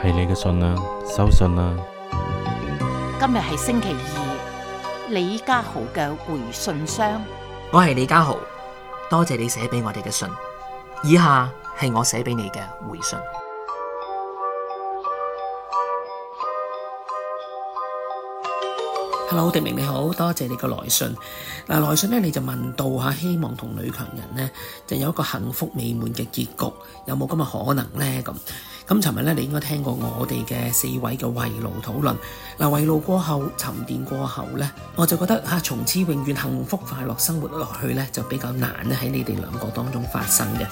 係你嘅信啦，收信啦。 今日係星期二，李家豪嘅回信箱。 我係李家豪，多謝你寫俾我哋嘅信。以下係我寫俾你嘅回信。Hello， 迪明你好，多謝你嘅來信。來信呢，你就問到希望同女強人呢就有一個幸福美滿嘅結局，有冇咁嘅可能呢？咁尋日呢，你應該聽過我哋嘅4位嘅圍爐討論。圍爐過後，沉澱過後呢，我就覺得從此永遠幸福快樂生活落去呢，就比較難喺你哋兩個當中發生嘅。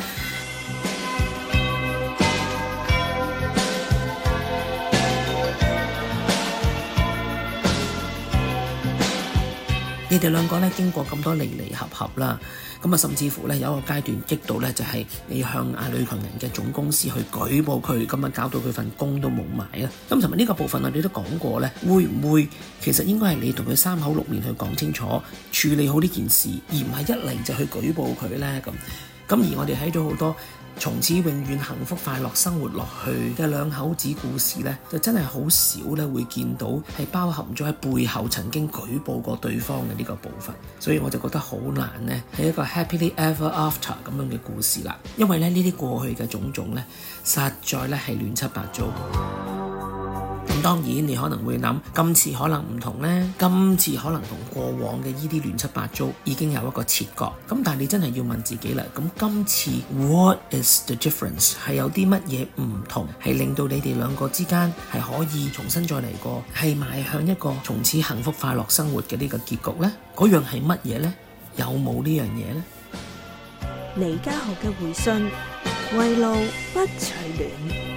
你哋兩個咧經過咁多離離合合啦，咁甚至乎咧有一個階段激到咧就係你向女強人嘅總公司去舉報佢，咁搞到佢份工都冇埋啊！咁尋日呢個部分你都講過咧，會唔會其實應該係你同佢三口六面去講清楚，處理好呢件事，而唔係一嚟就去舉報佢咧？咁而我哋睇咗好多從此永遠幸福快樂生活落去嘅兩口子故事呢，就真係好少咧會見到係包含咗喺背後曾經舉報過對方嘅呢個部分，所以我就覺得好難呢係一個 happily ever after 咁樣嘅故事啦。因為呢啲過去嘅種種呢，實在咧係亂七八糟。咁當然你可能會諗，今次可能唔同呢，今次可能同過往嘅呢啲亂七八糟已經有一個切割。咁但係你真係要問自己啦，咁今次 what is the difference？ 係有啲乜嘢唔同，係令到你哋兩個之間係可以重新再嚟過，係邁向一個從此幸福快樂生活嘅呢個結局呢？嗰樣係乜嘢呢？有冇呢樣嘢呢？ 李家豪嘅回信，圍爐不取暖。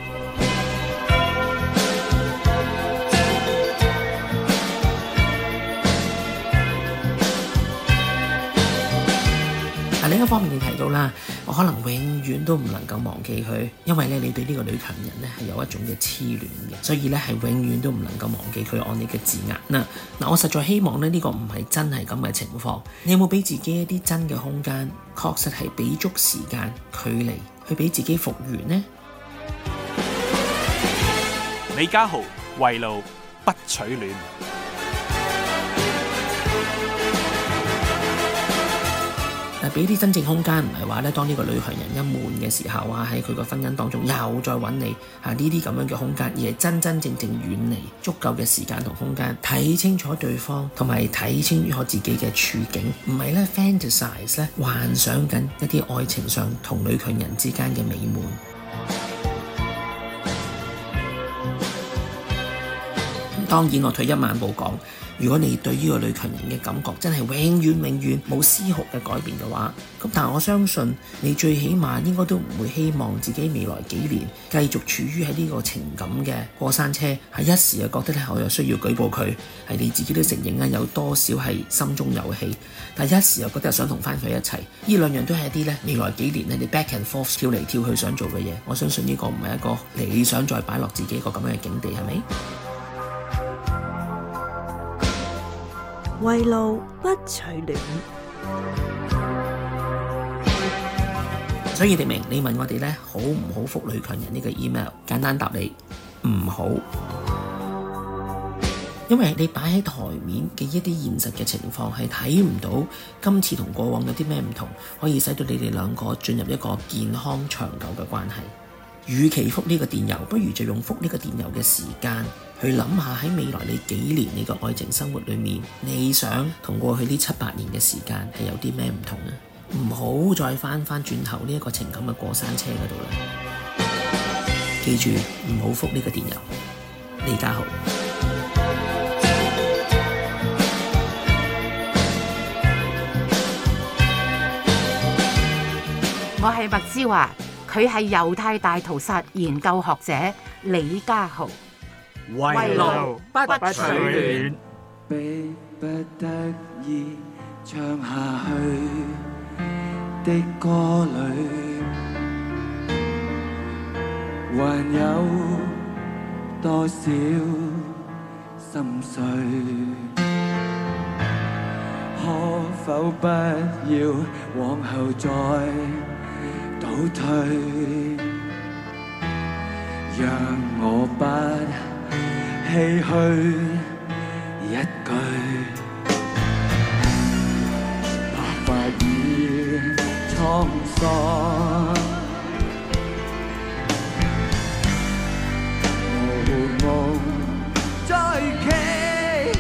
另一方面你提到啦，我可能永遠都唔能夠忘記佢，因為咧你對呢個女強人咧係有一種嘅痴戀嘅，所以咧係永遠都唔能夠忘記佢。按你嘅字眼嗱，我實在希望咧呢個唔係真係咁嘅情況。你有冇俾自己一啲真嘅空間？確實係俾足時間距離去俾自己復原呢？ 李家豪，圍爐不取暖。 俾啲真正空間，唔係話咧，當呢個女強人一悶嘅時候喺佢個婚姻當中又再揾你呢啲咁樣嘅空間，而係真真正正遠離足夠嘅時間同空間，睇清楚對方，同埋睇清楚自己嘅處境，唔係咧 fantasize 咧幻想緊一啲愛情上同女強人之間嘅美滿。當然我退一萬步講，如果你對呢個女強人嘅感覺真係永遠冇絲毫嘅改變嘅話，咁但係我相信你最起碼應該都唔會希望自己未來幾年繼續處於喺呢個情感嘅過山車，係一時又覺得咧我又需要舉報佢，係你自己都承認有多少係心中有氣，但係一時又覺得想同翻佢一齊，呢兩樣都係一啲咧未來幾年你 back and forth 跳嚟跳去想做嘅嘢。我相信呢個唔係一個你想再擺落自己一個咁樣嘅境地，係咪？ 圍爐不取暖。 所以迪明，你問我哋呢好唔好覆女強人呢個 email？ 簡單答你，唔好。因為你擺喺台面嘅一啲現實嘅情況係睇唔到今次同過往有啲咩唔同，可以使到你哋兩個進入一個健康長久嘅關係。與其覆呢個電郵，不如就用覆呢個電郵嘅時間去諗下喺未來你幾年你個愛情生活裏面，你想同過去呢7-8年嘅時間係有啲咩唔同呢？唔好再翻轉頭呢一個情感嘅過山車嗰度啦。記住唔好覆呢個電郵。李家豪。 我係麥之華，佢係猶太大屠殺研究學者李家豪。 圍爐不取暖。 逼不得已唱下去的歌裏，還有多少心碎？可否不要往後再倒退？ 讓我不唏噓一句，白髮已滄桑，無夢再期，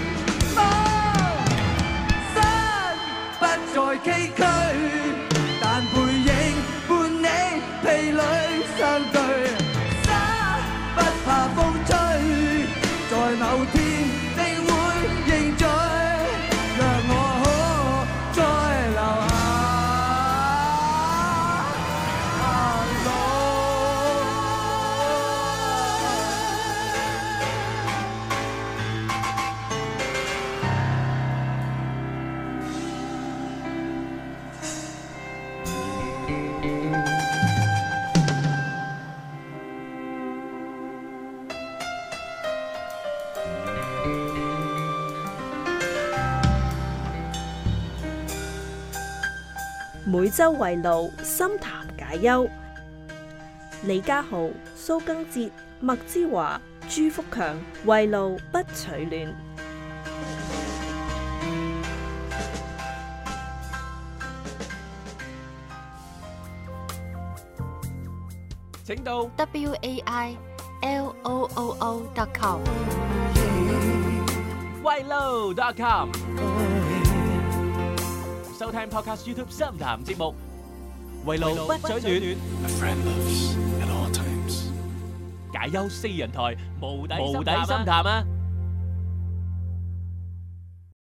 身不再崎嶇，但背影伴你疲累相對，沙不怕風吹，在某天定會凝聚，讓我可再留下眼淚。 每周圍爐心談解憂，李家豪、蘇賡哲、麥之華、朱福強，圍爐不取暖。 請到 wailoo.com 圍爐.com 收聽 Podcast YouTube 深談節目，圍爐不取暖，解憂四人台無底深談啊！